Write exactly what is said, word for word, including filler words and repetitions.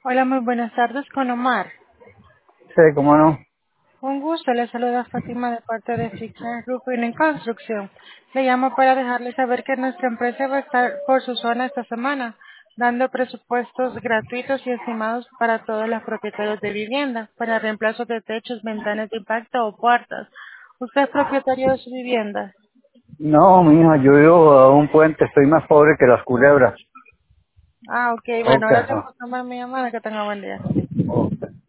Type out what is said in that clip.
Hola, muy buenas tardes con Omar. Sí, cómo no. Un gusto, le saluda Fátima de parte de Fiction Roofing en Construcción. Le llamo para dejarle saber que nuestra empresa va a estar por su zona esta semana, dando presupuestos gratuitos y estimados para todos los propietarios de vivienda, para reemplazo de techos, ventanas de impacto o puertas. ¿Usted es propietario de su vivienda? No, mija, yo vivo a un puente, estoy más pobre que las culebras. Ah, ok, bueno, Ok, ahora tengo ajá. que tomar mi llamada, que tenga buen día. Ok.